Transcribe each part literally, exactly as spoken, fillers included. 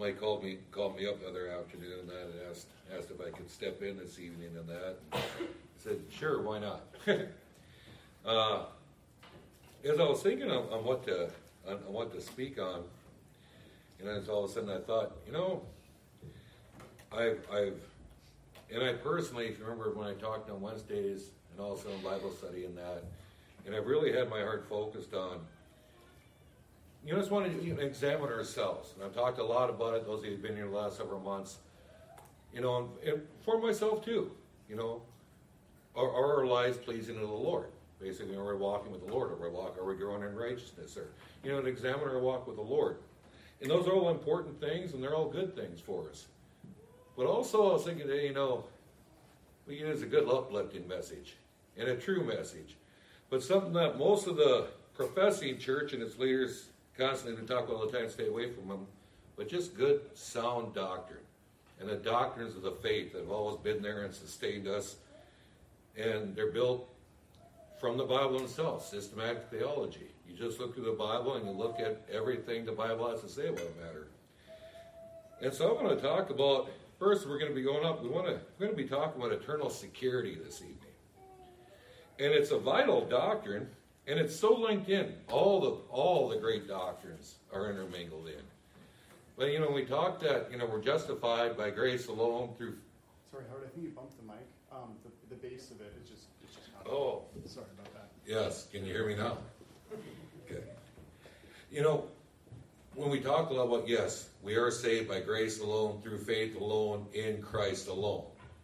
Mike called me called me up the other afternoon and that and asked asked if I could step in this evening and that. And I said, sure, why not? uh, as I was thinking on, on what to on, on what to speak on, and then all of a sudden I thought, you know, I've I've and I personally, if you remember when I talked on Wednesdays and also in Bible study and that, and I've really had my heart focused on, you know, just want to you know, examine ourselves. And I've talked a lot about it, those of you who've been here the last several months, you know, and, and for myself too, you know, are, are our lives pleasing to the Lord? Basically, are we walking with the Lord? Are we, walk, are we growing in righteousness? Or, you know, to examine our walk with the Lord. And those are all important things, and they're all good things for us. But also, I was thinking today, you know, we use a good uplifting message and a true message. But something that most of the professing church and its leaders constantly talk all the time, stay away from them, but just good, sound doctrine. And the doctrines of the faith that have always been there and sustained us. And they're built from the Bible itself, systematic theology. You just look through the Bible and you look at everything the Bible has to say about a matter. And so I'm going to talk about, first we're going to be going up, we want to, we're going to be talking about eternal security this evening. And it's a vital doctrine, and it's so linked in. All the all the great doctrines are intermingled in. But, you know, we talked that, you know, we're justified by grace alone through... Sorry, Howard, I think you bumped the mic. Um, the, the base of it is just, it's just not... Oh. Sorry about that. Yes, can you hear me now? Okay. You know, when we talk a lot about, yes, we are saved by grace alone, through faith alone, in Christ alone.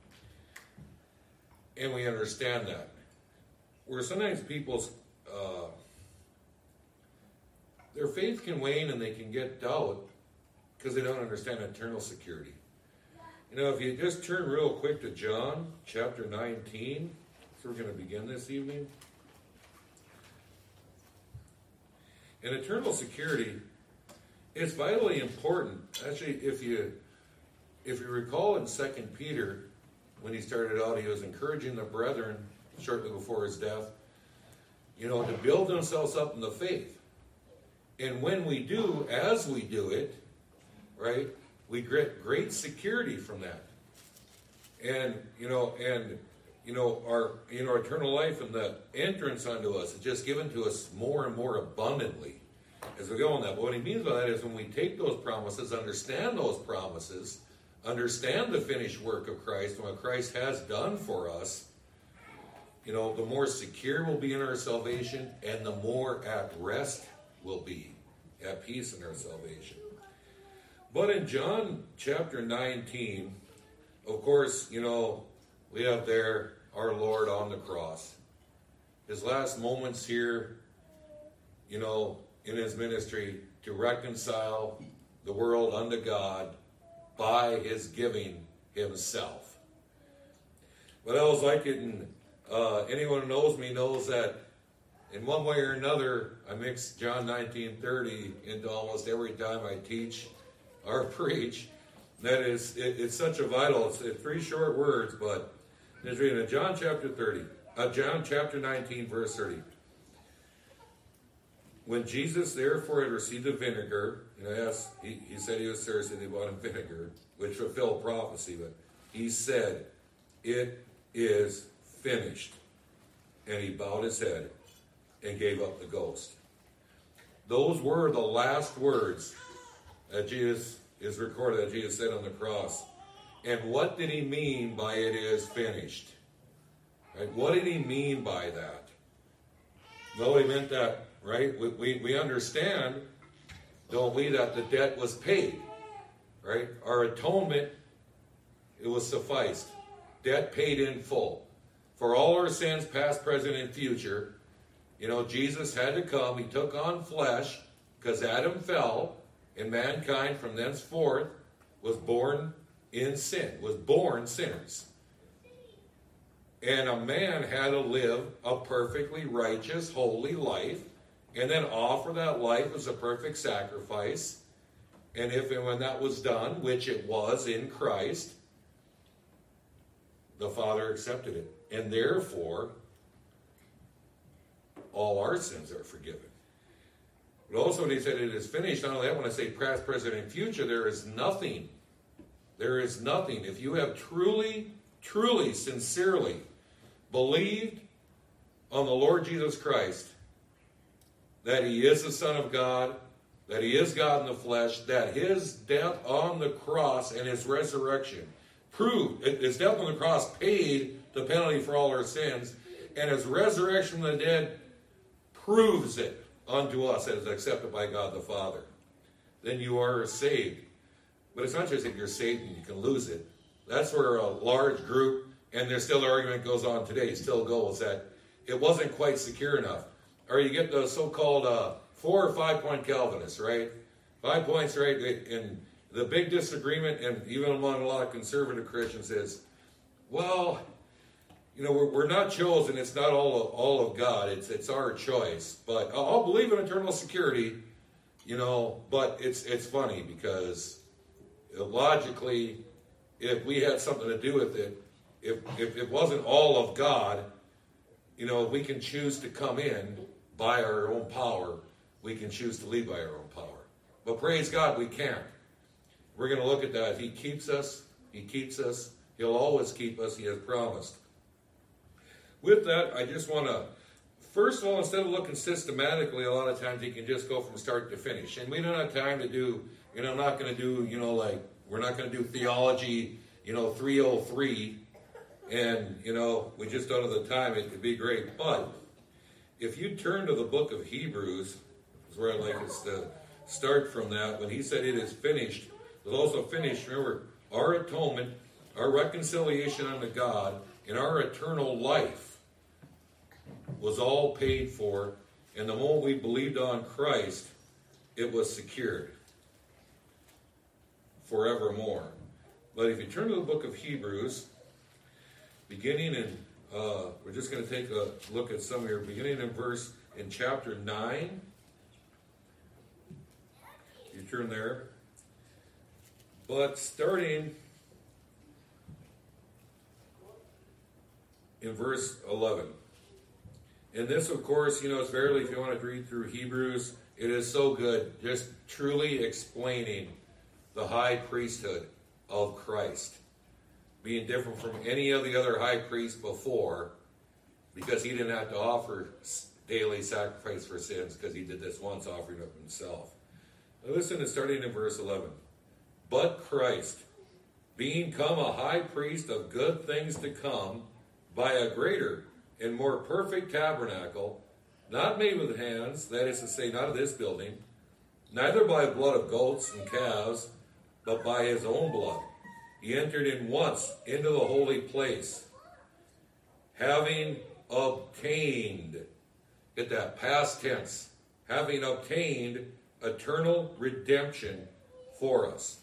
And we understand that. Where sometimes people's, uh, their faith can wane and they can get doubt because they don't understand eternal security. You know, if you just turn real quick to John chapter nineteen, so we're going to begin this evening. And eternal security is vitally important. Actually, if you if you recall in Second Peter, when he started out, he was encouraging the brethren shortly before his death, you know, to build themselves up in the faith. And when we do, as we do it, right, we get great security from that. And, you know, and, you know, our, you know, eternal life and the entrance unto us is just given to us more and more abundantly as we go on that. But what he means by that is when we take those promises, understand those promises, understand the finished work of Christ and what Christ has done for us, you know, the more secure we'll be in our salvation and the more at rest we'll be, at peace in our salvation. But in John chapter nineteen, of course, you know, we have there our Lord on the cross. His last moments here, you know, in his ministry to reconcile the world unto God by his giving himself. But I was like it in Uh, anyone who knows me knows that in one way or another, I mix John nineteen thirty into almost every time I teach or preach. That is, it, it's such a vital, it's, it's three short words, but it's reading in John chapter thirty, uh, John chapter nineteen, verse thirty. When Jesus therefore had received the vinegar, you know, yes, he, he said he was thirsty, they bought him vinegar, which fulfilled prophecy, but he said, it is finished. And he bowed his head and gave up the ghost. Those were the last words that Jesus is recorded, that Jesus said on the cross. And what did he mean by it is finished? Right? What did he mean by that? Well, he meant that, right? We, we, we understand, don't we, that the debt was paid. Right? Our atonement, it was sufficed. Debt paid in full. For all our sins, past, present, and future, you know, Jesus had to come. He took on flesh because Adam fell, and mankind from thenceforth was born in sin, was born sinners. And a man had to live a perfectly righteous, holy life, and then offer that life as a perfect sacrifice. And if and when that was done, which it was in Christ, the Father accepted it. And therefore, all our sins are forgiven. But also when he said it is finished, not only that, when I say past, present, and future, there is nothing. There is nothing. If you have truly, truly, sincerely believed on the Lord Jesus Christ, that he is the Son of God, that he is God in the flesh, that his death on the cross and his resurrection proved, his death on the cross paid the penalty for all our sins, and his resurrection from the dead proves it unto us as accepted by God the Father, then you are saved. But it's not just that you're saved and you can lose it. That's where a large group, and there's still the argument goes on today, still goes that it wasn't quite secure enough. Or you get the so-called uh, four or five-point Calvinists, right? Five points, right? And the big disagreement, and even among a lot of conservative Christians, is, well, you know, we're, we're not chosen. It's not all of, all of God. It's it's our choice. But I'll believe in eternal security, you know. But it's it's funny because logically, if we had something to do with it, if if it wasn't all of God, you know, we can choose to come in by our own power. We can choose to leave by our own power. But praise God, we can't. We're going to look at that. He keeps us. He keeps us. He'll always keep us. He has promised. With that, I just want to, first of all, instead of looking systematically, a lot of times you can just go from start to finish. And we don't have time to do, you know, I'm not going to do, you know, like, we're not going to do theology, you know, three oh three. And, you know, we just don't have the time. It could be great. But if you turn to the book of Hebrews, is where I'd like us to start from that. When he said it is finished, it was also finished. Remember, our atonement, our reconciliation unto God, and our eternal life was all paid for. And the moment we believed on Christ, it was secured forevermore. But if you turn to the book of Hebrews, beginning in, uh, we're just going to take a look at some here, beginning in verse, in chapter nine. You turn there. But starting in verse eleven. And this, of course, you know, it's verily, if you want to read through Hebrews, it is so good, just truly explaining the high priesthood of Christ, being different from any of the other high priests before, because he didn't have to offer daily sacrifice for sins, because he did this once, offering of himself. Now listen to starting in verse eleven. But Christ, being come a high priest of good things to come, by a greater and more perfect tabernacle, not made with hands, that is to say, not of this building, neither by blood of goats and calves, but by his own blood. He entered in once into the holy place, having obtained, get that, past tense, having obtained eternal redemption for us.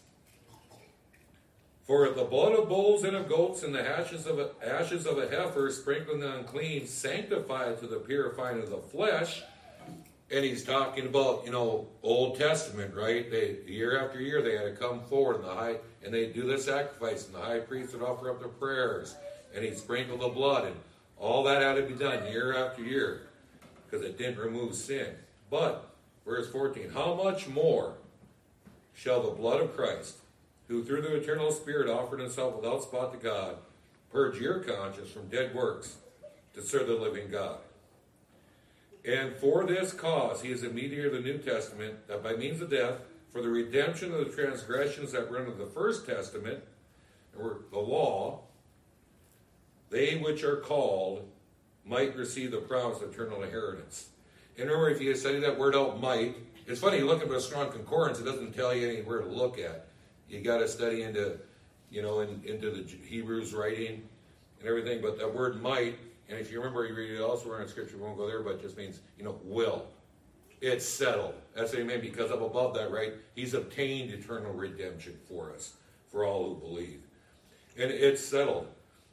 For the blood of bulls and of goats and the ashes of a, ashes of a heifer sprinkled the unclean sanctified to the purifying of the flesh. And he's talking about, you know, Old Testament, right? They year after year they had to come forward in the high, and they'd do the sacrifice, and the high priest would offer up the prayers, and he'd sprinkle the blood, and all that had to be done year after year, because it didn't remove sin. But, verse fourteen, how much more shall the blood of Christ, who through the eternal Spirit offered himself without spot to God, purge your conscience from dead works to serve the living God? And for this cause he is a mediator of the New Testament, that by means of death, for the redemption of the transgressions that were under the first testament, or the law, they which are called might receive the promise of eternal inheritance. And remember, if you study that word out, might, it's funny, you look at a strong concordance, it doesn't tell you anywhere to look at. You got to study into, you know, in, into the Hebrews writing and everything. But that word might, and if you remember, you read it elsewhere in Scripture, we won't go there, but it just means, you know, will. It's settled. That's amen, because up above that, right, he's obtained eternal redemption for us, for all who believe. And it's settled.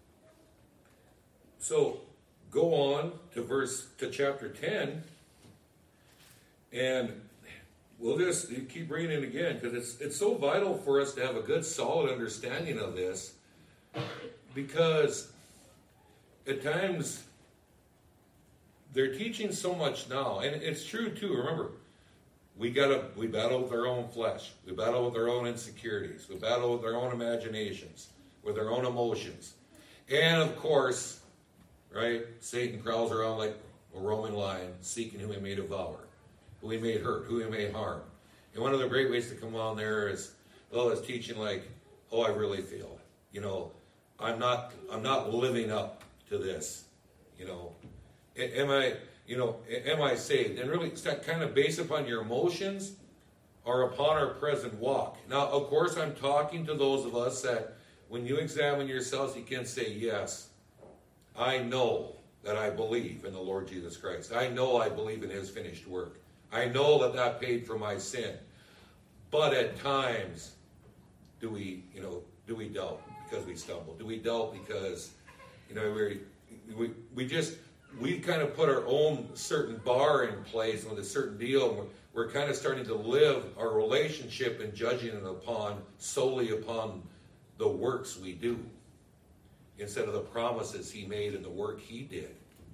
So, go on to verse, to chapter ten, and we'll just keep reading it again, because it's it's so vital for us to have a good, solid understanding of this, because at times they're teaching so much now, and it's true too. Remember, we gotta, we battle with our own flesh. We battle with our own insecurities. We battle with our own imaginations, with our own emotions. And of course, right, Satan prowls around like a roaming lion, seeking whom he may devour, who he may hurt, who he may harm. And one of the great ways to come on there is, well, is teaching like, oh, I really feel, you know, I'm not, I'm not living up to this, you know. A- am I, you know, a- am I saved? And really, it's that kind of based upon your emotions or upon our present walk. Now, of course, I'm talking to those of us that when you examine yourselves, you can say, yes, I know that I believe in the Lord Jesus Christ. I know I believe in his finished work. I know that that paid for my sin. But at times, do we, you know, do we doubt because we stumble? Do we doubt because, you know, we we we just, we kind of put our own certain bar in place with a certain deal, and we're, we're kind of starting to live our relationship and judging it upon, solely upon the works we do, instead of the promises he made and the work he did.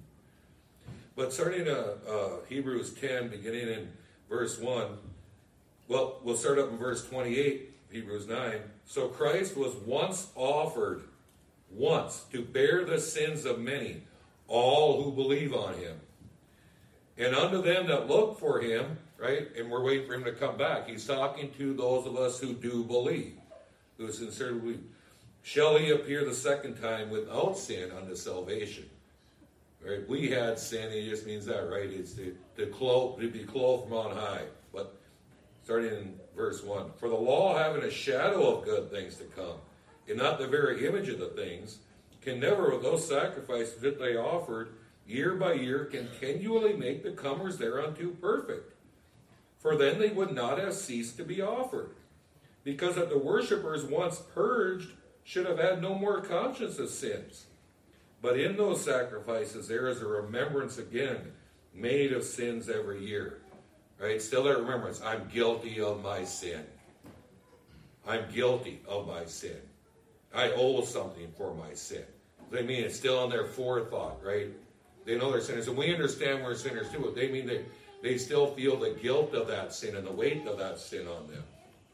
But starting in uh, uh, Hebrews ten, beginning in verse one, well, we'll start up in verse twenty-eight, Hebrews nine. So Christ was once offered, once, to bear the sins of many, all who believe on him. And unto them that look for him, right, and we're waiting for him to come back. He's talking to those of us who do believe, who sincerely believe. Shall he appear the second time without sin unto salvation? Right? We had sin, it just means that, right? It's to, to, clothe, to be clothed from on high. But starting in verse one. For the law having a shadow of good things to come, and not the very image of the things, can never with those sacrifices that they offered year by year continually make the comers thereunto perfect. For then they would not have ceased to be offered, because that the worshippers once purged should have had no more conscience of sins. But in those sacrifices there is a remembrance again made of sins every year. Right? Still that remembrance. I'm guilty of my sin. I'm guilty of my sin. I owe something for my sin. They mean it's still in their forethought, right? They know they're sinners. And we understand we're sinners too. But they mean they, they still feel the guilt of that sin and the weight of that sin on them.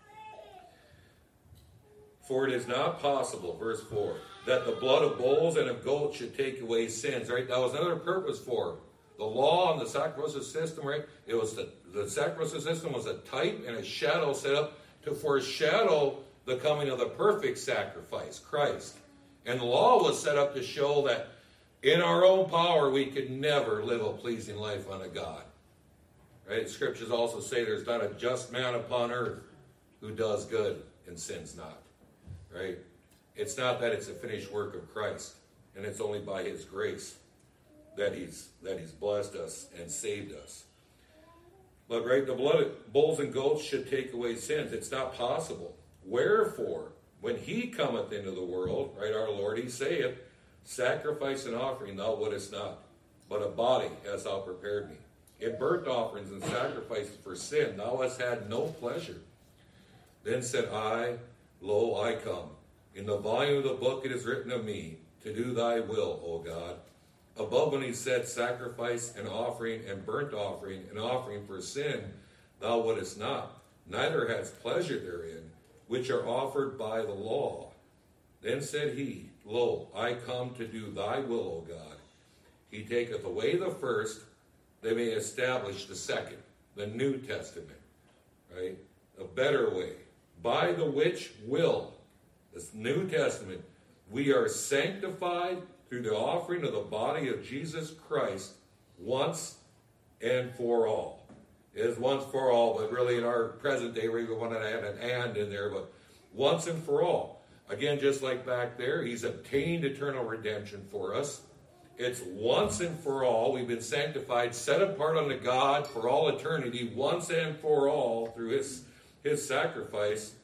For it is not possible, verse four, that the blood of bulls and of goats should take away sins, right? That was another purpose for the law and the sacrificial system, right? It was the, the sacrificial system was a type and a shadow set up to foreshadow the coming of the perfect sacrifice, Christ. And the law was set up to show that in our own power we could never live a pleasing life unto God. Right? Scriptures also say there's not a just man upon earth who does good and sins not. Right? It's not that it's a finished work of Christ, and it's only by his grace that he's that he's blessed us and saved us. But right, the blood of bulls and goats should take away sins. It's not possible. Wherefore, when he cometh into the world, right, our Lord, he saith, sacrifice and offering thou wouldest not, but a body hast thou prepared me. In burnt offerings and sacrifices for sin thou hast had no pleasure. Then said I, lo, I come. In the volume of the book it is written of me, to do thy will, O God. Above when he said sacrifice and offering and burnt offering and offering for sin, thou wouldest not, neither hadst pleasure therein, which are offered by the law. Then said he, lo, I come to do thy will, O God. He taketh away the first, they may establish the second, the New Testament, right? A better way, by the which will, this New Testament, we are sanctified through the offering of the body of Jesus Christ once and for all. It is once for all, but really in our present day, we want to add an and in there, but once and for all. Again, just like back there, he's obtained eternal redemption for us. It's once and for all. We've been sanctified, set apart unto God for all eternity, once and for all through his, his sacrifice.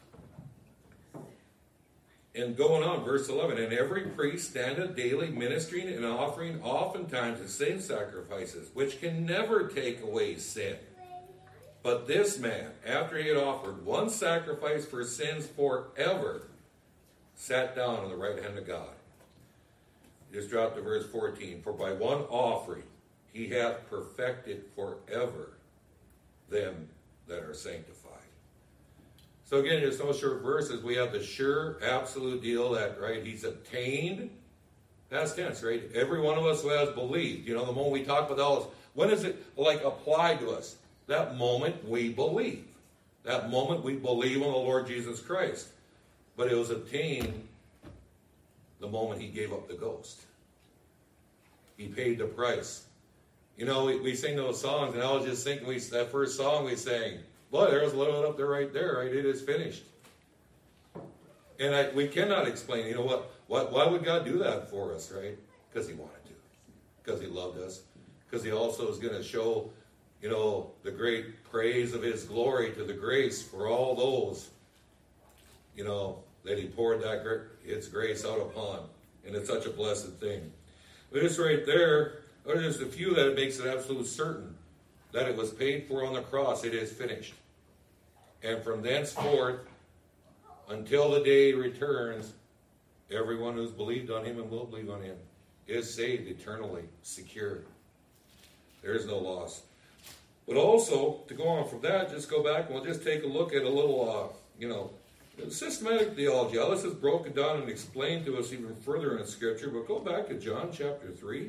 And going on, verse eleven, and every priest standeth daily ministering and offering oftentimes the same sacrifices, which can never take away sin. But this man, after he had offered one sacrifice for sins forever, sat down on the right hand of God. Just drop to verse fourteen. For by one offering he hath perfected forever them that are sanctified. So again, there's no short verses. We have the sure, absolute deal that, right, he's obtained. Past tense, right? Every one of us who has believed. You know, the moment we talk about all this, when is it, like, applied to us? That moment we believe. That moment we believe on the Lord Jesus Christ. But it was obtained the moment he gave up the ghost. He paid the price. You know, we, we sing those songs, and I was just thinking, we that first song we sang, boy, there was a little up there right there, right? It is finished. And I, we cannot explain, you know what, what, why would God do that for us, right? Because he wanted to. Because he loved us. Because he also is going to show, you know, the great praise of his glory to the grace for all those, you know, that he poured that his grace out upon. And it's such a blessed thing. But just right there, are just a few that it makes it absolutely certain that it was paid for on the cross. It is finished. And from thenceforth, until the day he returns, everyone who's believed on him and will believe on him is saved eternally, secure. There is no loss. But also, to go on from that, just go back and we'll just take a look at a little, uh, you know, systematic theology. How this is broken down and explained to us even further in Scripture. But go back to John chapter three.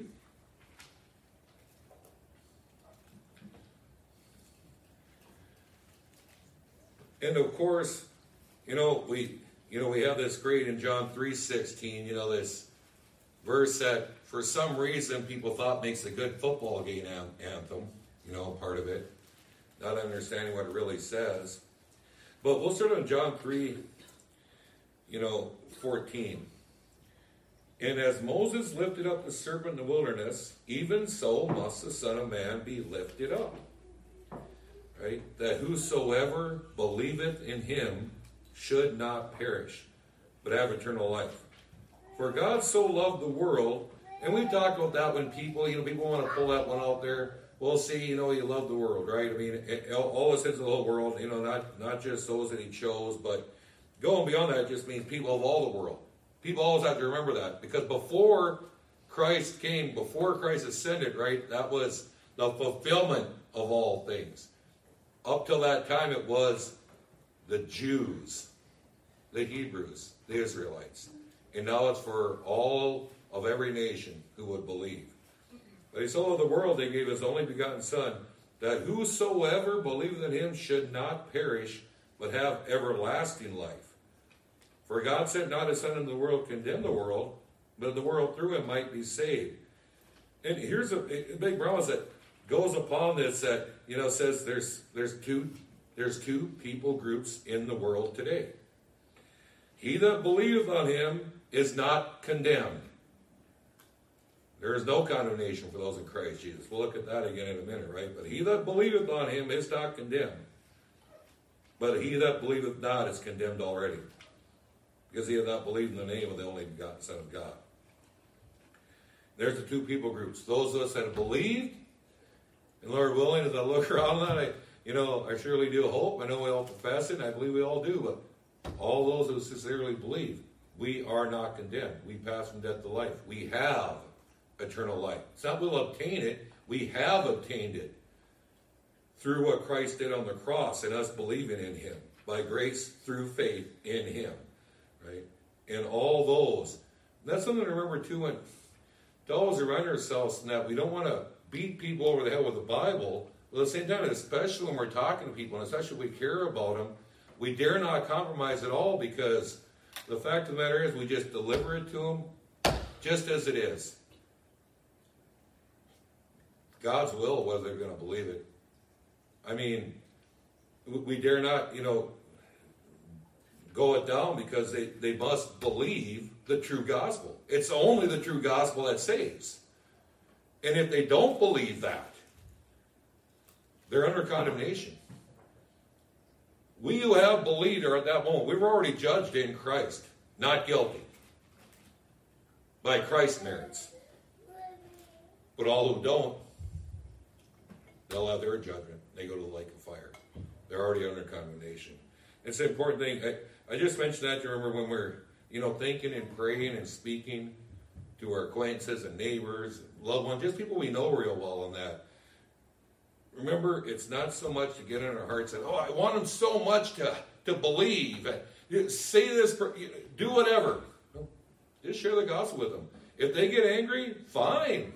And of course, you know, we you know we have this great in John three sixteen, you know, this verse that for some reason people thought makes a good football game anthem, you know, part of it. Not understanding what it really says. But we'll start on John three, you know, fourteen. And as Moses lifted up the serpent in the wilderness, even so must the Son of Man be lifted up. Right? That whosoever believeth in him should not perish, but have eternal life. For God so loved the world, and we talked about that when people, you know, people want to pull that one out there. Well, see, you know, he loved the world, right? I mean, it, all it says the whole world, you know, not, not just those that he chose, but going beyond that just means people of all the world. People always have to remember that, because before Christ came, before Christ ascended, right, that was the fulfillment of all things. Up till that time, it was the Jews, the Hebrews, the Israelites. And now it's for all of every nation who would believe. But he so loved the world, they gave his only begotten Son, that whosoever believeth in him should not perish, but have everlasting life. For God sent not his Son into the world to condemn the world, but the world through him might be saved. And here's a, a big promise that goes upon this, that, you know, says there's there's two there's two people groups in the world today. He that believeth on him is not condemned. There is no condemnation for those in Christ Jesus. We'll look at that again in a minute, right? But he that believeth on him is not condemned. But he that believeth not is condemned already, because he hath not believed in the name of the only begotten Son of God. There's the two people groups. Those of us that have believed, and Lord willing, as I look around that, I, you know, I surely do hope. I know we all profess it, and I believe we all do. But all those who sincerely believe, we are not condemned. We pass from death to life. We have eternal life. It's not we'll obtain it. We have obtained it through what Christ did on the cross and us believing in him. By grace through faith in him. Right? And all those. That's something to remember too, when to always remind ourselves that we don't want to beat people over the head with the Bible, but at the same time, especially when we're talking to people, and especially if we care about them, we dare not compromise at all, because the fact of the matter is we just deliver it to them just as it is. God's will, whether they're going to believe it. I mean, we dare not, you know, go it down, because they, they must believe the true gospel. It's only the true gospel that saves. And if they don't believe that, they're under condemnation. We who have believed are at that moment, we were already judged in Christ, not guilty, by Christ's merits. But all who don't, they'll have their judgment. They go to the lake of fire. They're already under condemnation. It's an important thing. I, I just mentioned that to remember when we're, you know, thinking and praying and speaking to our acquaintances and neighbors, loved ones, just people we know real well, and that. remember, it's not so much to get in our hearts and, oh, I want them so much to, to believe. Say this, do whatever. Just share the gospel with them. If they get angry, fine.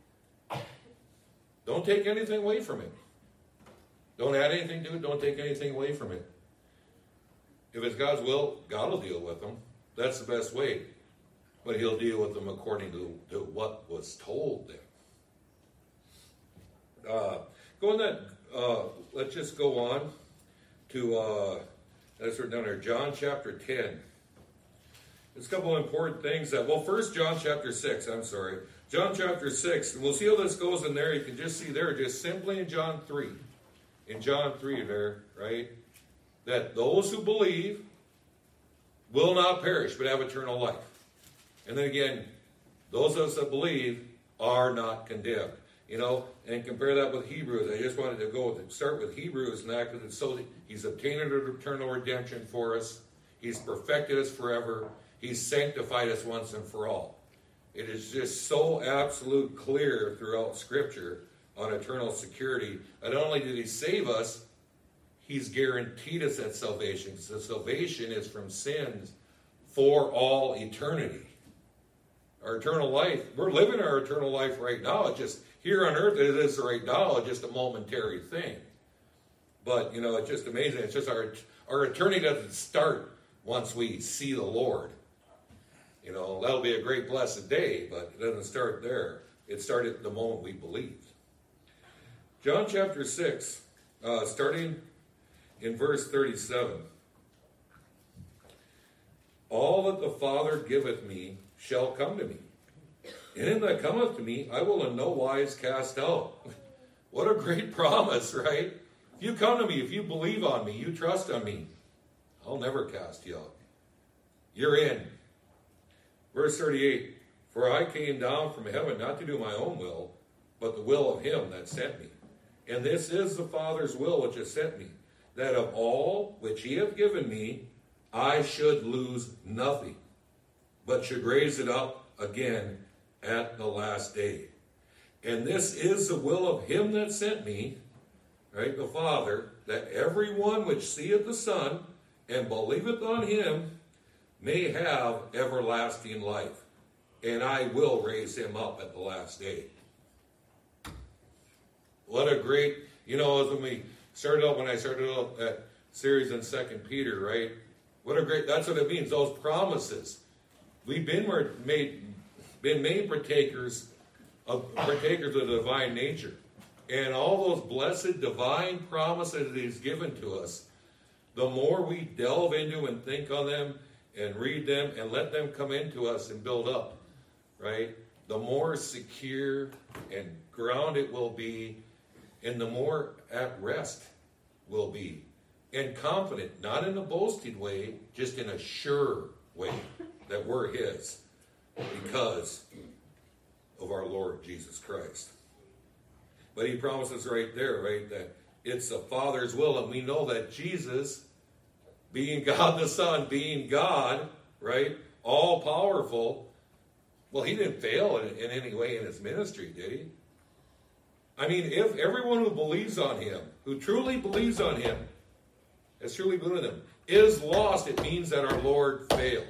Don't take anything away from it. Don't add anything to it. Don't take anything away from it. If it's God's will, God will deal with them. That's the best way. But he'll deal with them according to, to what was told them. Uh, go on that, uh, let's just go on to, uh, that's written down there, John chapter ten. There's a couple of important things that, well, first John chapter six, I'm sorry. John chapter six, and we'll see how this goes in there. You can just see there, just simply in John three. In John three there, right? That those who believe will not perish, but have eternal life. And then again, those of us that believe are not condemned. You know, and compare that with Hebrews. I just wanted to go with it. Start with Hebrews and that because it's so he's obtained an eternal redemption for us. He's perfected us forever. He's sanctified us once and for all. It is just so absolute clear throughout Scripture on eternal security. Not only did he save us, he's guaranteed us that salvation. So salvation is from sins for all eternity. Our eternal life, we're living our eternal life right now. It's just here on earth, it is right now, it's just a momentary thing. But, you know, it's just amazing. It's just our, our eternity doesn't start once we see the Lord. You know, that'll be a great blessed day, but it doesn't start there. It started the moment we believed. John chapter six, uh, starting in verse thirty-seven. All that the Father giveth me shall come to me. And him that cometh to me, I will in no wise cast out. What a great promise, right? If you come to me, if you believe on me, you trust on me, I'll never cast you out. You're in. Verse thirty-eight, for I came down from heaven not to do my own will, but the will of him that sent me. And this is the Father's will which has sent me, that of all which he hath given me, I should lose nothing, but should raise it up again at the last day. And this is the will of him that sent me, right, the Father, that every one which seeth the Son and believeth on him may have everlasting life, and I will raise him up at the last day. What a great, you know, as when we started out, when I started out that series in Second Peter, right? What a great, that's what it means, those promises. We've been made, been made partakers of, partakers of the divine nature. And all those blessed divine promises that he's given to us, the more we delve into and think on them and read them and let them come into us and build up, right? The more secure and ground it will be, and the more at rest will be. And confident, not in a boasting way, just in a sure way that we're his because of our Lord Jesus Christ. But he promises right there, right, that it's the Father's will, and we know that Jesus, being God the Son, being God, right, all powerful, well, he didn't fail in, in any way in his ministry, did he? I mean, if everyone who believes on him, who truly believes on him, has truly believed in him, is lost, it means that our Lord failed.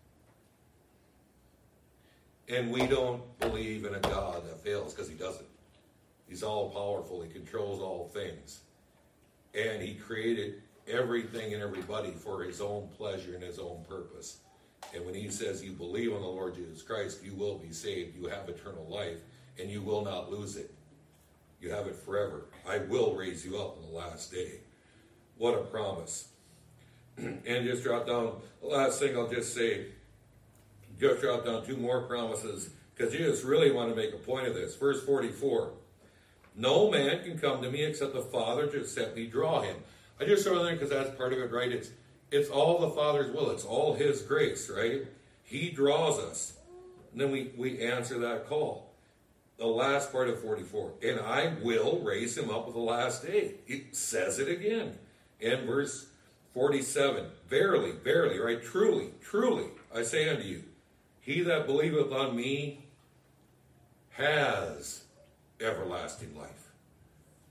And we don't believe in a God that fails because he doesn't. He's all powerful. He controls all things. And he created everything and everybody for his own pleasure and his own purpose. And when he says you believe on the Lord Jesus Christ, you will be saved. You have eternal life, and you will not lose it. You have it forever. I will raise you up on the last day. What a promise. And just drop down, the last thing I'll just say, just drop down two more promises, because you just really want to make a point of this. Verse forty-four. No man can come to me except the Father to sent me draw him. I just throw that in because that's part of it, right? It's it's all the Father's will. It's all his grace, right? He draws us. And then we, we answer that call. The last part of forty-four. And I will raise him up at the last day. It says it again. In verse forty-seven. Verily, verily, right? Truly, truly, I say unto you, he that believeth on me has everlasting life.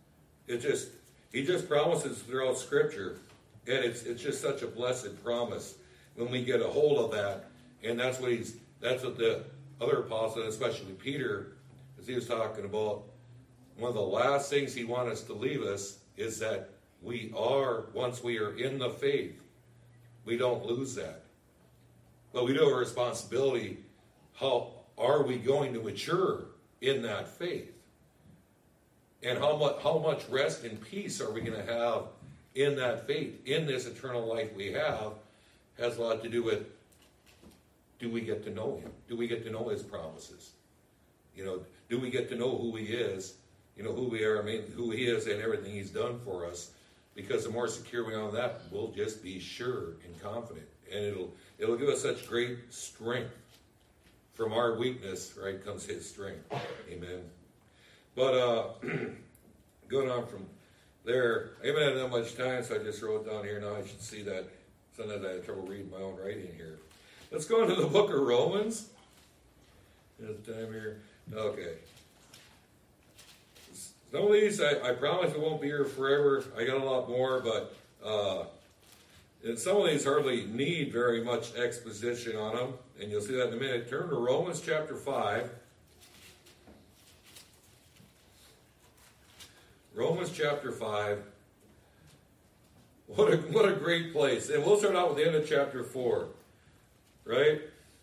it just, he just promises throughout Scripture, and it's it's just such a blessed promise when we get a hold of that. And that's what he's, that's what the other apostles, especially Peter, as he was talking about, one of the last things he wants us to leave us is that we are, once we are in the faith, we don't lose that. But we do have a responsibility. How are we going to mature in that faith? And how much, how much rest and peace are we going to have in that faith, in this eternal life we have, has a lot to do with, do we get to know him? Do we get to know his promises? You know, do we get to know who he is? You know, who we are, I mean, who he is and everything he's done for us. Because the more secure we are on that, we'll just be sure and confident. And it'll it'll give us such great strength. From our weakness, right, comes his strength. Amen. But uh, going on from there, I haven't had that much time, so I just wrote down here. Now I should see that. Sometimes I have trouble reading my own writing here. Let's go into the book of Romans. There's time here. Okay. Some of these, I, I promise it won't be here forever. I got a lot more, but uh, and some of these hardly need very much exposition on them. And you'll see that in a minute. Turn to Romans chapter five. Romans chapter five. What a, what a great place. And we'll start out with the end of chapter four. Right?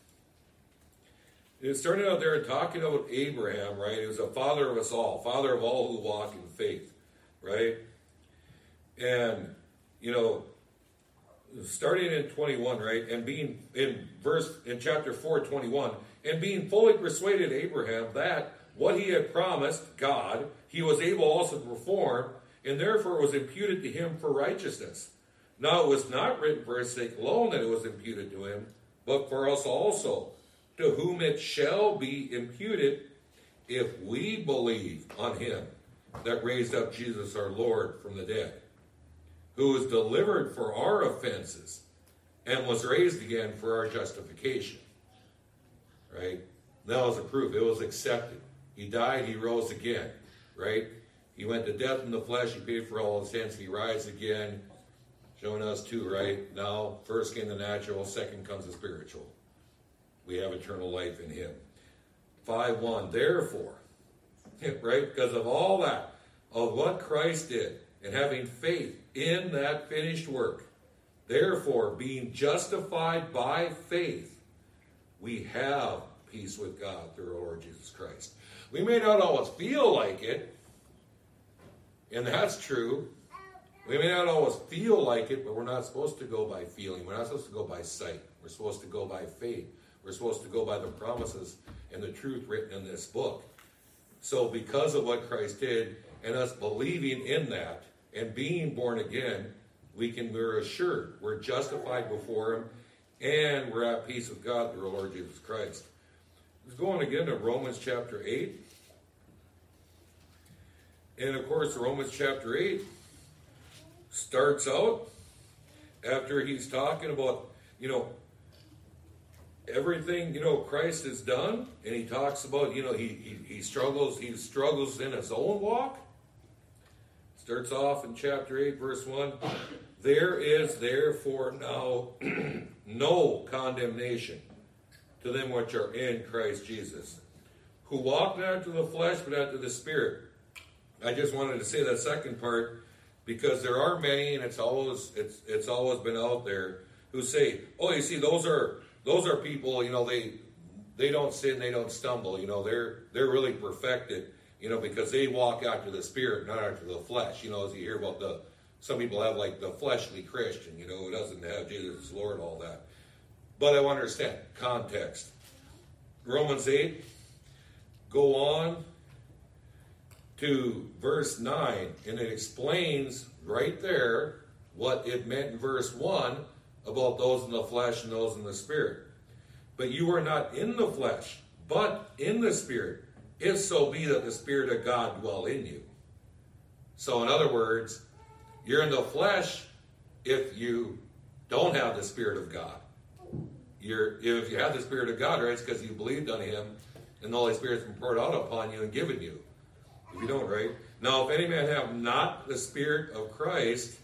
It's starting out there talking about Abraham, right? He was a father of us all, father of all who walk in faith, right? And, you know, starting in twenty-one, right? And being in verse, in chapter four, twenty-one, and being fully persuaded Abraham that what he had promised God, he was able also to perform, and therefore it was imputed to him for righteousness. Now it was not written for his sake alone that it was imputed to him, but for us also, to whom it shall be imputed if we believe on him that raised up Jesus our Lord from the dead, who was delivered for our offenses and was raised again for our justification. Right? That was a proof. It was accepted. He died, he rose again. Right? He went to death in the flesh, he paid for all his sins, he rise again, showing us too, right? Now, first came the natural, second comes the spiritual. We have eternal life in him. five one, therefore, right, because of all that, of what Christ did, and having faith in that finished work, therefore, being justified by faith, we have peace with God through our Lord Jesus Christ. We may not always feel like it, and that's true. We may not always feel like it, but we're not supposed to go by feeling. We're not supposed to go by sight. We're supposed to go by faith. We're supposed to go by the promises and the truth written in this book. So because of what Christ did, and us believing in that, and being born again, we can, we're assured, we're justified before him, and we're at peace with God through our Lord Jesus Christ. Let's go on again to Romans chapter eight. And of course, Romans chapter eight starts out after he's talking about, you know, everything, you know, Christ has done, and he talks about, you know, he, he, he struggles, he struggles in his own walk. Starts off in chapter eight, verse one. There is therefore now no condemnation to them which are in Christ Jesus, who walk not after the flesh, but after the Spirit. I just wanted to say that second part, because there are many, and it's always it's it's always been out there, who say, oh, you see, those are those are people, you know, they they don't sin, they don't stumble, you know, they're they're really perfected, you know, because they walk after the Spirit, not after the flesh. You know, as you hear about the, some people have like the fleshly Christian, you know, who doesn't have Jesus as Lord, all that. But I want to understand context. Romans eight, go on to verse nine, and it explains right there what it meant in verse one about those in the flesh and those in the Spirit. But you are not in the flesh, but in the Spirit, if so be that the Spirit of God dwell in you. So in other words, you're in the flesh if you don't have the Spirit of God. You're, if you have the Spirit of God, right, it's because you believed on him, and the Holy Spirit's been poured out upon you and given you. If you don't, right? Now, if any man have not the Spirit of Christ,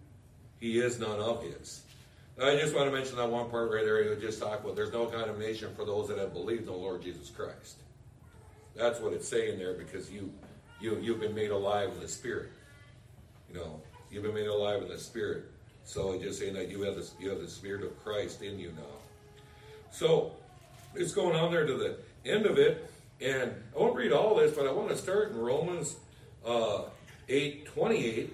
he is none of his. Now, I just want to mention that one part right there. You just talk about there's no condemnation for those that have believed in the Lord Jesus Christ. That's what it's saying there, because you, you, you've been made alive in the Spirit. You know, you've been made alive in the Spirit. So it's just saying that you have the, you have the Spirit of Christ in you now. So it's going on there to the end of it. And I won't read all this, but I want to start in Romans uh, eight twenty-eight.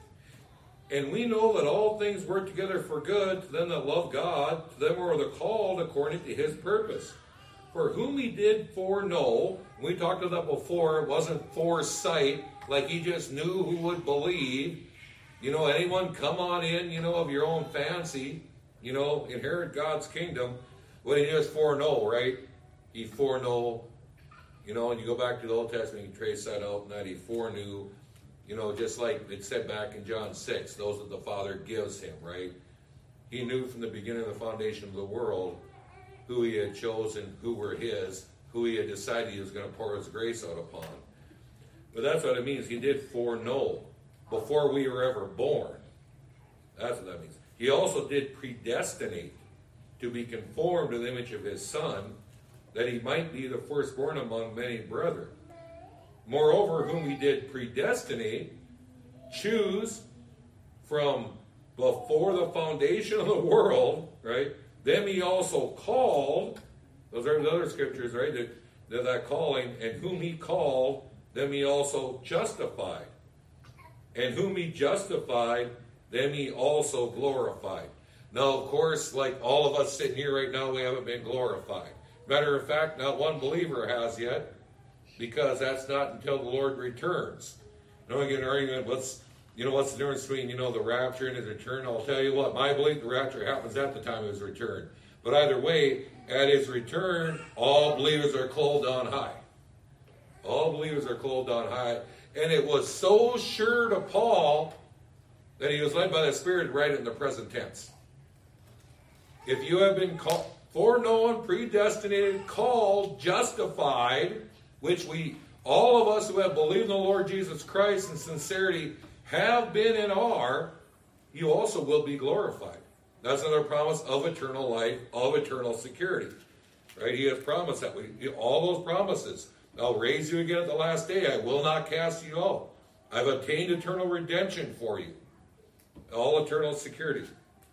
And we know that all things work together for good to them that love God, to them who are the called according to his purpose. For whom he did foreknow, we talked about that before, it wasn't foresight, like he just knew who would believe. You know, anyone come on in, you know, of your own fancy, you know, inherit God's kingdom. What he just foreknow, right? He foreknow, you know, and you go back to the Old Testament, you trace that out, and that he foreknew. You know, just like it said back in John six, those that the Father gives him, right? He knew from the beginning of the foundation of the world who he had chosen, who were his, who he had decided he was going to pour his grace out upon. But that's what it means. He did foreknow before we were ever born. That's what that means. He also did predestinate to be conformed to the image of his Son, that he might be the firstborn among many brethren. Moreover, whom he did predestinate, choose from before the foundation of the world, right? Them he also called, those are the other scriptures, right? That, that, that calling, and whom he called, them he also justified. And whom he justified, them he also glorified. Now, of course, like all of us sitting here right now, we haven't been glorified. Matter of fact, not one believer has yet, because that's not until the Lord returns. You know, I get an argument, what's, you know, what's the difference between, you know, the rapture and his return? I'll tell you what, my belief, the rapture happens at the time of his return. But either way, at his return, all believers are clothed on high. All believers are clothed on high. And it was so sure to Paul that he was led by the Spirit to write it in the present tense. If you have been called, foreknown, predestinated, called, justified, which we, all of us who have believed in the Lord Jesus Christ in sincerity have been and are, you also will be glorified. That's another promise of eternal life, of eternal security. Right? He has promised that. We, all those promises. I'll raise you again at the last day. I will not cast you out. I've obtained eternal redemption for you. All eternal security.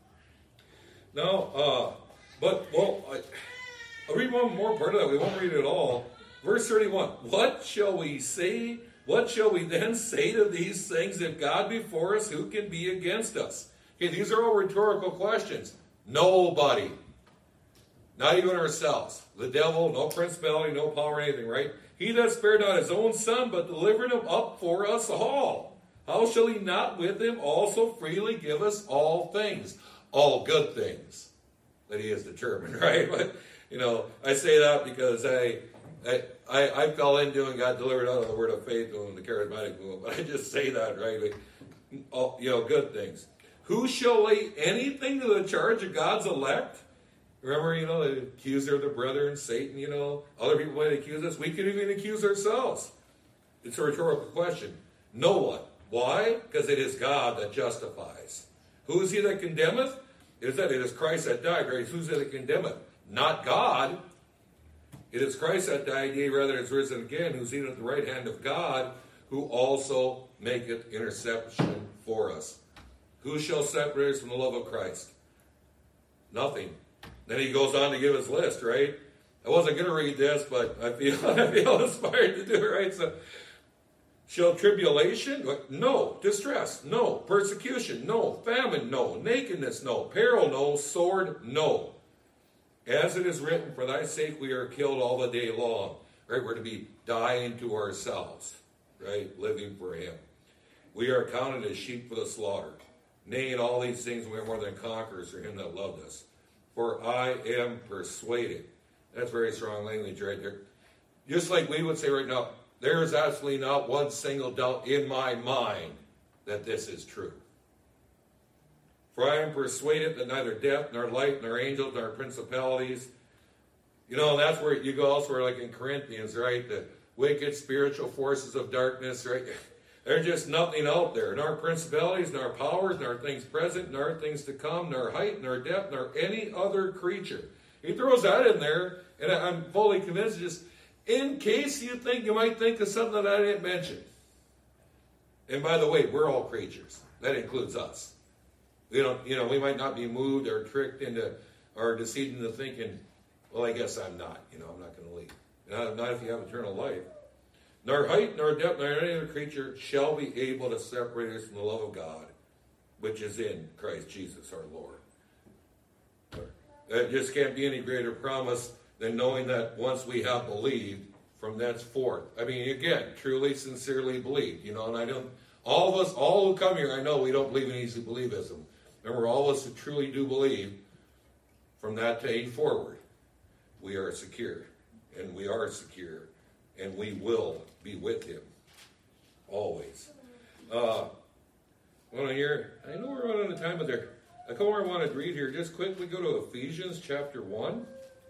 Now, uh, but, well, I, I'll read one more part of that. We won't read it all. Verse thirty-one, what shall we say? What shall we then say to these things? If God be for us, who can be against us? Okay, these are all rhetorical questions. Nobody. Not even ourselves. The devil, no principality, no power, anything, right? He that spared not his own Son, but delivered him up for us all. How shall he not with him also freely give us all things? All good things that he has determined, right? But, you know, I say that because I... I, I, I fell into and got delivered out of the word of faith in the charismatic movement, but I just say that, right? Like, all, you know, good things. Who shall lay anything to the charge of God's elect? Remember, you know, the accuser of the brethren, Satan, you know, other people might accuse us. We could even accuse ourselves. It's a rhetorical question. No one. Why? Because it is God that justifies. Who is he that condemneth? It is that it is Christ that died, right? Who's it that condemneth? Not God. It is Christ that died, yea, rather is risen again, who's seated at the right hand of God, who also maketh intercession for us. Who shall separate us from the love of Christ? Nothing. Then he goes on to give his list, right? I wasn't going to read this, but I feel, I feel inspired to do it, right? So, shall tribulation? No. Distress? No. Persecution? No. Famine? No. Nakedness? No. Peril? No. Sword? No. As it is written, for thy sake we are killed all the day long. Right? We're to be dying to ourselves. Right? Living for him. We are counted as sheep for the slaughter. Nay, in all these things we are more than conquerors for him that loved us. For I am persuaded. That's very strong language right there. Just like we would say right now, there is absolutely not one single doubt in my mind that this is true. For I am persuaded that neither death, nor life, nor angels, nor principalities. You know, that's where you go elsewhere, like in Corinthians, right? The wicked spiritual forces of darkness, right? There's just nothing out there, nor principalities, nor powers, nor things present, nor things to come, nor height, nor depth, nor any other creature. He throws that in there, and I'm fully convinced, just in case you think you might think of something that I didn't mention. And by the way, we're all creatures. That includes us. You know, you know, we might not be moved or tricked into or deceived into thinking, well, I guess I'm not. You know, I'm not going to leave. Not, not if you have eternal life. Nor height, nor depth, nor any other creature shall be able to separate us from the love of God, which is in Christ Jesus our Lord. There just can't be any greater promise than knowing that once we have believed, from thenceforth. I mean, again, truly, sincerely believed. You know, and I don't, all of us, all who come here, I know we don't believe in easy believism. Remember, all of us who truly do believe, from that day forward, we are secure. And we are secure. And we will be with him. Always. Uh, well, here, I know we're running out of time, but there, a couple more I wanted to read here. Just quickly go to Ephesians chapter one.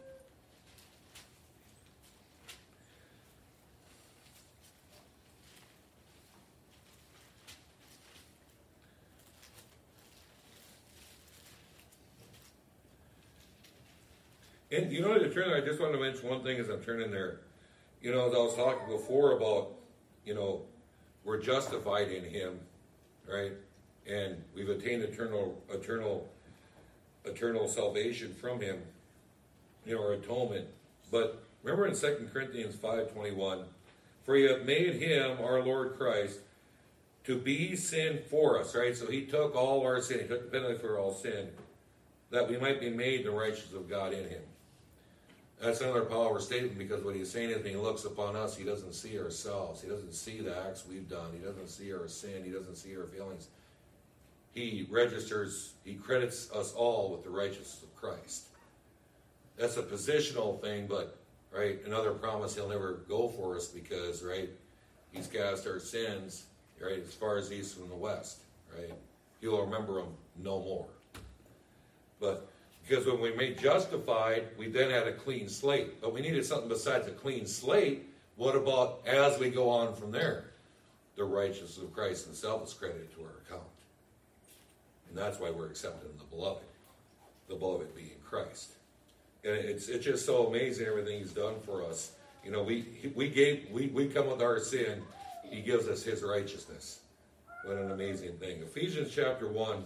And you know, to turn, I just want to mention one thing as I'm turning there. You know, as I was talking before about, you know, we're justified in him, right? And we've attained eternal, eternal, eternal salvation from him, you know, our atonement. But remember in Second Corinthians five twenty-one, for you have made him, our Lord Christ, to be sin for us, right? So he took all our sin, he took the penalty for all sin, that we might be made the righteousness of God in him. That's another powerful statement, because what he's saying is when he looks upon us, he doesn't see ourselves. He doesn't see the acts we've done. He doesn't see our sin. He doesn't see our feelings. He registers, he credits us all with the righteousness of Christ. That's a positional thing, but, right, another promise, he'll never go for us because, right, he's cast our sins, right, as far as east from the west, right? He'll remember them no more. But because when we made justified, we then had a clean slate. But we needed something besides a clean slate. What about as we go on from there? The righteousness of Christ himself is credited to our account. And that's why we're accepted in the beloved. The beloved being Christ. And it's it's just so amazing everything he's done for us. You know, we we gave we, we come with our sin. He gives us his righteousness. What an amazing thing. Ephesians chapter one.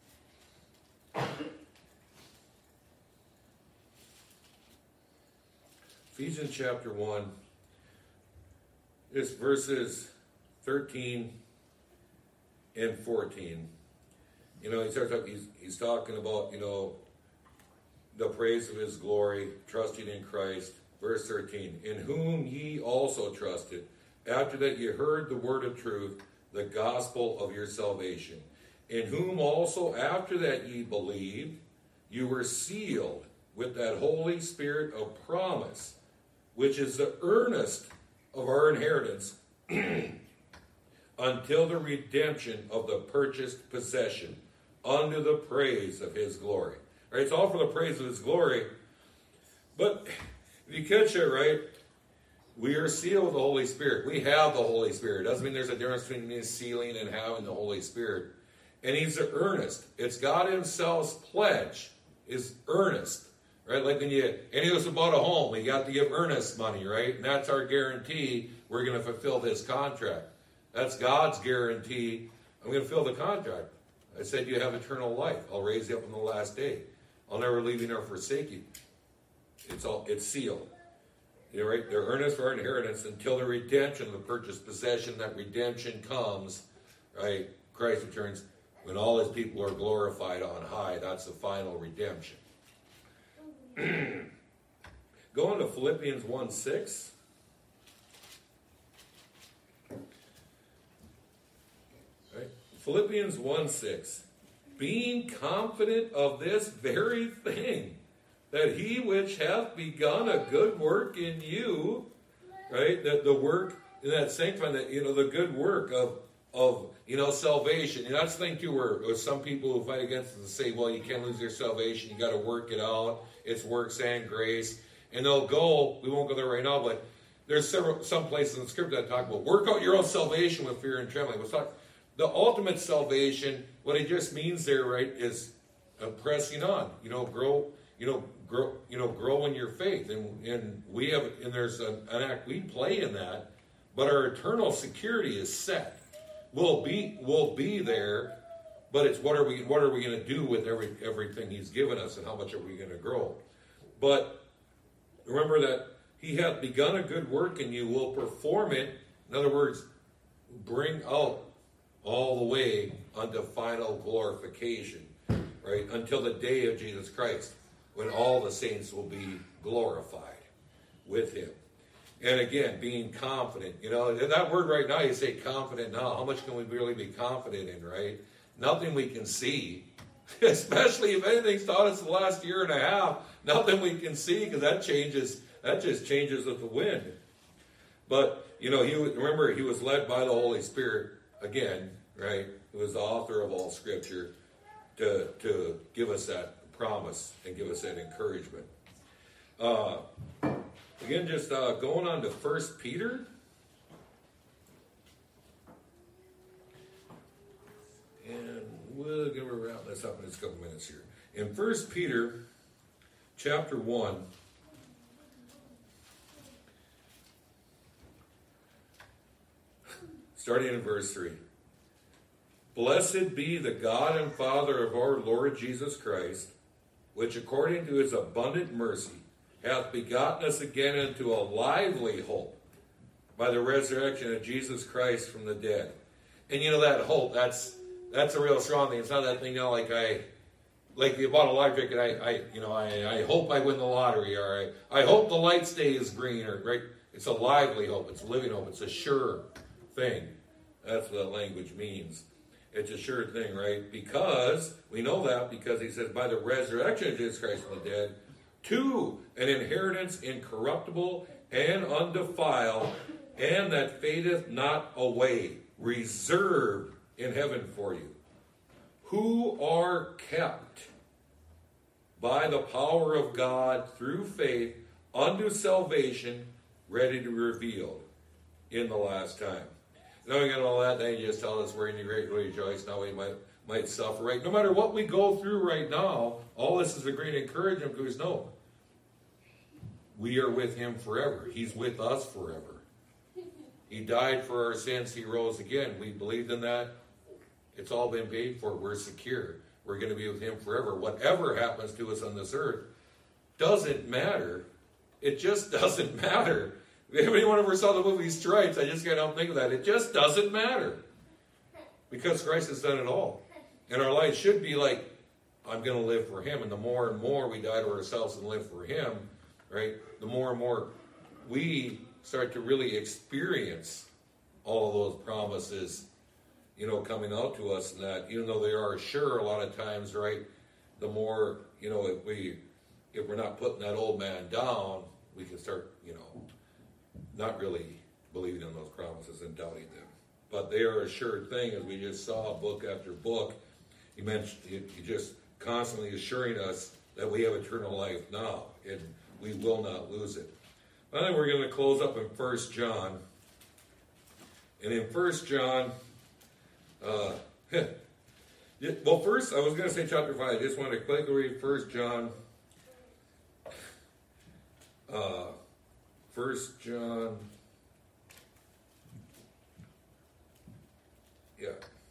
Ephesians chapter one, it's verses thirteen and fourteen. You know, he starts up, he's, he's talking about, you know, the praise of his glory, trusting in Christ. Verse thirteen, in whom ye also trusted, after that ye heard the word of truth, the gospel of your salvation. In whom also, after that ye believed, you were sealed with that Holy Spirit of promise, which is the earnest of our inheritance until the redemption of the purchased possession, unto the praise of his glory. Right? It's all for the praise of his glory. But if you catch it right, we are sealed with the Holy Spirit. We have the Holy Spirit. Doesn't mean there's a difference between sealing and having the Holy Spirit. And he's the earnest. It's God himself's pledge is earnest. Right, like when you, any of us bought a home, we got to give earnest money, right? And that's our guarantee we're going to fulfill this contract. That's God's guarantee. I'm going to fulfill the contract. I said you have eternal life. I'll raise you up on the last day. I'll never leave you nor forsake you. It's all, it's sealed. You're right. They're earnest for our inheritance until the redemption of the purchased possession. That redemption comes, right? Christ returns when all his people are glorified on high. That's the final redemption. Going to Philippians one six. Right? Philippians one six. Being confident of this very thing, that he which hath begun a good work in you, right? That the work in that sanctifying, that, you know, the good work of of you know salvation. And that's the thing too, where, where some people who fight against it and say, well, you can't lose your salvation, you got to work it out. It's works and grace. And they'll go, we won't go there right now, but there's several some places in the scripture that talk about work out your own salvation with fear and trembling. Let's talk the ultimate salvation. What it just means there, right, is uh, pressing on. You know, grow. You know, grow. You know, grow in your faith, and and we have, and there's an, an act we play in that, but our eternal security is set. We'll be we'll be there, but it's what are we what are we going to do with every everything He's given us, and how much are we going to grow? But remember that He hath begun a good work in you, will perform it. In other words, bring out all the way unto final glorification, right? Until the day of Jesus Christ, when all the saints will be glorified with Him. And again, being confident. You know, that word right now, you say confident now. How much can we really be confident in, right? Nothing we can see. Especially if anything's taught us the last year and a half. Nothing we can see, because that changes, that just changes with the wind. But, you know, he remember, he was led by the Holy Spirit, again, right? Who was the author of all Scripture, to, to give us that promise and give us that encouragement. Uh... Again, just uh, going on to First Peter. And we're going to wrap this up in just a couple minutes here. In First Peter chapter one, starting in verse three. Blessed be the God and Father of our Lord Jesus Christ, which according to His abundant mercy hath begotten us again into a lively hope by the resurrection of Jesus Christ from the dead. And you know, that hope, that's that's a real strong thing. It's not that thing, you know, like I, like you bought a lottery ticket, I, I you know, I, I hope I win the lottery, or I, I hope the light stays green, or, right? It's a lively hope, it's a living hope, it's a sure thing. That's what that language means. It's a sure thing, right? Because, we know that because he says, by the resurrection of Jesus Christ from the dead, to an inheritance incorruptible and undefiled, and that fadeth not away, reserved in heaven for you, who are kept by the power of God through faith unto salvation, ready to be revealed in the last time. Now we got all that, then you just tell us we're in the great rejoice. Now we might might suffer, right? No matter what we go through right now, all this is a great encouragement, because no, we are with Him forever. He's with us forever. He died for our sins. He rose again. We believed in that. It's all been paid for. We're secure. We're going to be with Him forever. Whatever happens to us on this earth doesn't matter. It just doesn't matter. If anyone ever saw the movie Stripes, I just can't help think of that. It just doesn't matter. Because Christ has done it all. And our life should be like, I'm going to live for Him. And the more and more we die to ourselves and live for Him, right, the more and more we start to really experience all of those promises, you know, coming out to us. And that, even though they are sure a lot of times, right, the more, you know, if, we, if we're not putting that old man down, we can start, you know, not really believing in those promises and doubting them. But they are a sure thing, as we just saw book after book. He mentioned, he, he just constantly assuring us that we have eternal life now, and we will not lose it. I think we're going to close up in First John. And in First John, uh, well, first, I was going to say chapter five. I just wanted to quickly read First John. Uh, First John. Yeah.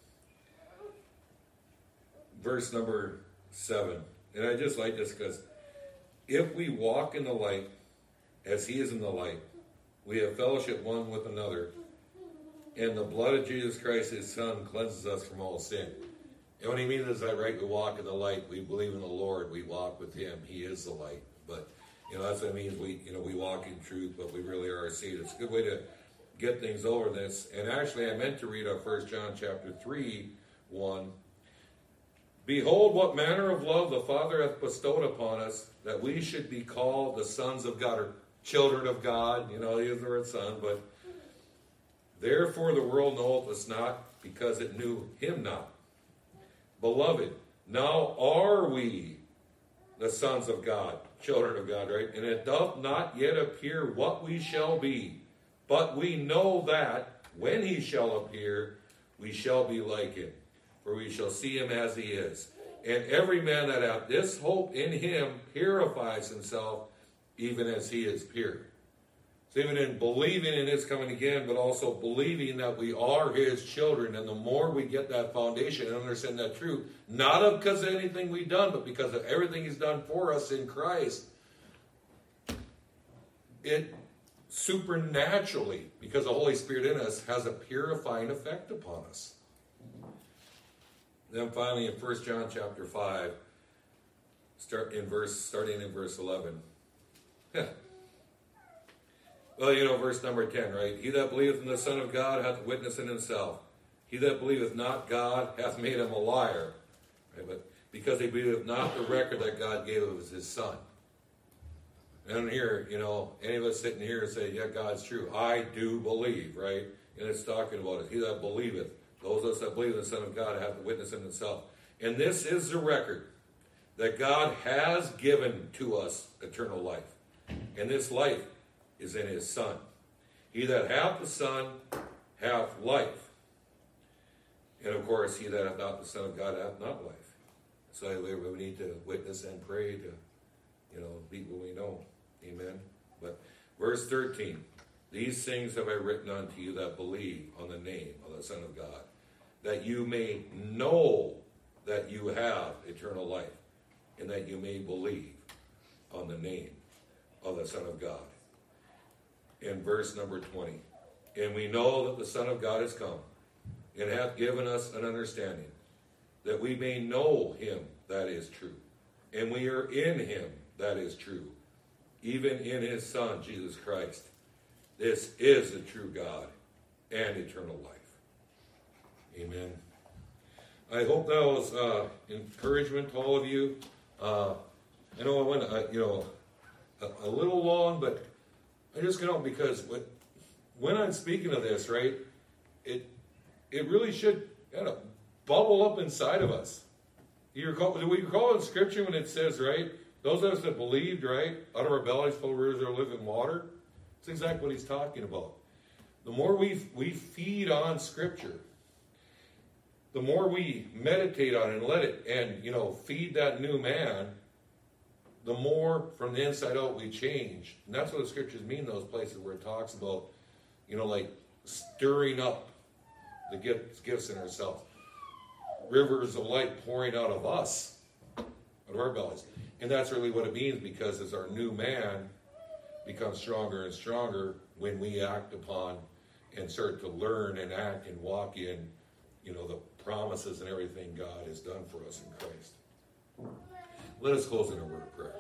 Verse number seven. And I just like this because if we walk in the light as He is in the light, we have fellowship one with another, and the blood of Jesus Christ, His Son, cleanses us from all sin. And what he means is that, right, we walk in the light, we believe in the Lord, we walk with Him, He is the light. But, you know, that's what it means, we, you know, we walk in truth, but we really are seed. It's a good way to get things over this. And actually, I meant to read out First John chapter three, one. Behold, what manner of love the Father hath bestowed upon us, that we should be called the sons of God, or children of God. You know, he used the word son, but therefore the world knoweth us not, because it knew Him not. Beloved, now are we the sons of God, children of God, right? And it doth not yet appear what we shall be, But we know that when he shall appear, we shall be like him, for we shall see him as he is. And every man that hath this hope in him purifies himself, even as he is pure. So even in believing in his coming again, but also believing that we are his children, and the more we get that foundation and understand that truth, not because of anything we've done, but because of everything he's done for us in Christ, it supernaturally, because the Holy Spirit in us, has a purifying effect upon us. Then finally in First John chapter five, start in verse, starting in verse eleven. Well, you know, verse number ten, right? He that believeth in the Son of God hath witness in himself. He that believeth not God hath made him a liar. Right? But because he believeth not the record that God gave of his Son. And here, you know, any of us sitting here and say, yeah, God's true. I do believe, right? And it's talking about it. He that believeth, those of us that believe in the Son of God have the witness in himself. And this is the record that God has given to us eternal life. And this life is in his Son. He that hath the Son hath life. And of course, he that hath not the Son of God hath not life. So we need to witness and pray to, you know, people we know. Amen. But verse thirteen, these things have I written unto you that believe on the name of the Son of God, that you may know that you have eternal life, and that you may believe on the name of the Son of God. In verse number twenty, and we know that the Son of God is come, and hath given us an understanding, that we may know him that is true. And we are in him that is true, even in his Son, Jesus Christ. This is the true God and eternal life. Amen. I hope that was uh, encouragement to all of you. Uh, I know I went, uh, you know, a, a little long, but I just get on because what, when I'm speaking of this, right, it it really should kind of bubble up inside of us. You recall, do we recall in Scripture when it says, right, those of us that believed, right, out of our bellies flow rivers of living water? That's exactly what he's talking about. The more we we feed on Scripture, the more we meditate on it and let it, and, you know, feed that new man, the more from the inside out we change. And that's what the Scriptures mean, those places where it talks about, you know, like stirring up the gifts, gifts in ourselves. Rivers of light pouring out of us, out of our bellies. And that's really what it means, because as our new man becomes stronger and stronger, when we act upon and start to learn and act and walk in, you know, the promises and everything God has done for us in Christ. Let us close in a word of prayer.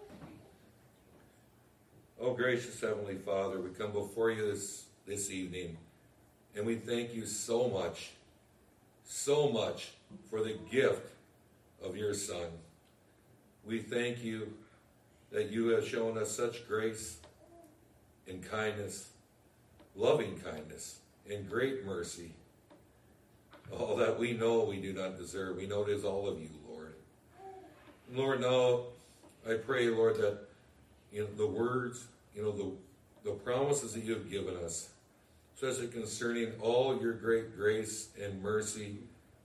Oh, gracious Heavenly Father, we come before you this, this evening, and we thank you so much, so much for the gift of your Son. We thank you that you have shown us such grace and kindness, loving kindness, and great mercy. All that we know we do not deserve. We know it is all of you, Lord. And Lord, now I pray, Lord, that, you know, the words, you know, the, the promises that you have given us, especially concerning all your great grace and mercy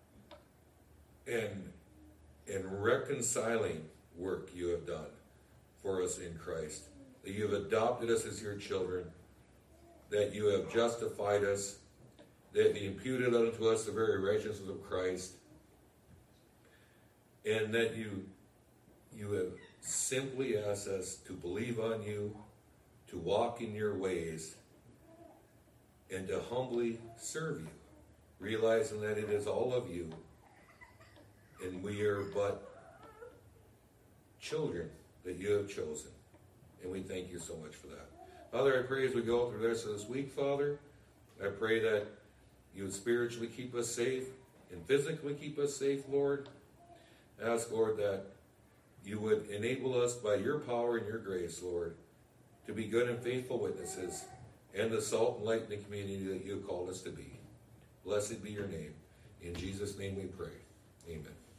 and, and reconciling work you have done for us in Christ, that you have adopted us as your children, that you have justified us, that you imputed unto us the very righteousness of Christ, and that you you have simply asked us to believe on you, to walk in your ways, and to humbly serve you, realizing that it is all of you, and we are but children that you have chosen. And we thank you so much for that. Father, I pray as we go through the rest of this week, Father, I pray that you would spiritually keep us safe and physically keep us safe, Lord. I ask, Lord, that you would enable us by your power and your grace, Lord, to be good and faithful witnesses and the salt and light in the community that you have called us to be. Blessed be your name. In Jesus' name we pray. Amen.